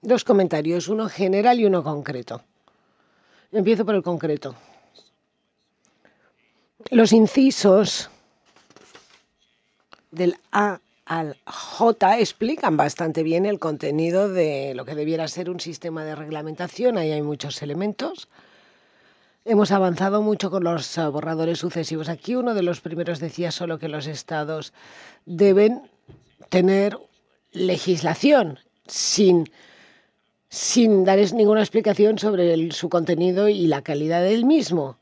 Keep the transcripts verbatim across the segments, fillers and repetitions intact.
Dos comentarios, uno general y uno concreto. Empiezo por el concreto. Los incisos del A al J explican bastante bien el contenido de lo que debiera ser un sistema de reglamentación. Ahí hay muchos elementos. Hemos avanzado mucho con los borradores sucesivos. Aquí uno de los primeros decía solo que los estados deben tener legislación sin, sin dar ninguna explicación sobre el, su contenido y la calidad del mismo.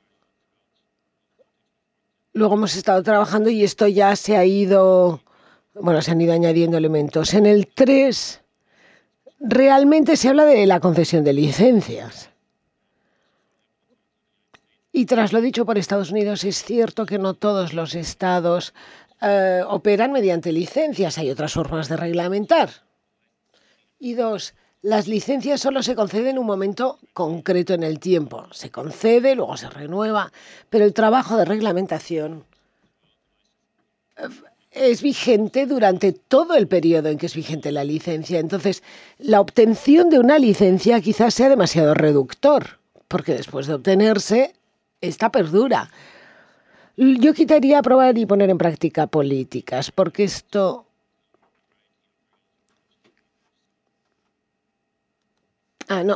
Luego hemos estado trabajando y esto ya se ha ido, bueno, se han ido añadiendo elementos. En el tres realmente se habla de la concesión de licencias. Y tras lo dicho por Estados Unidos, es cierto que no todos los estados eh, operan mediante licencias, hay otras formas de reglamentar. Y dos, las licencias solo se conceden en un momento concreto en el tiempo. Se concede, luego se renueva, pero el trabajo de reglamentación es vigente durante todo el periodo en que es vigente la licencia. Entonces, la obtención de una licencia quizás sea demasiado reductor, porque después de obtenerse, esta perdura. Yo quitaría aprobar y poner en práctica políticas, porque esto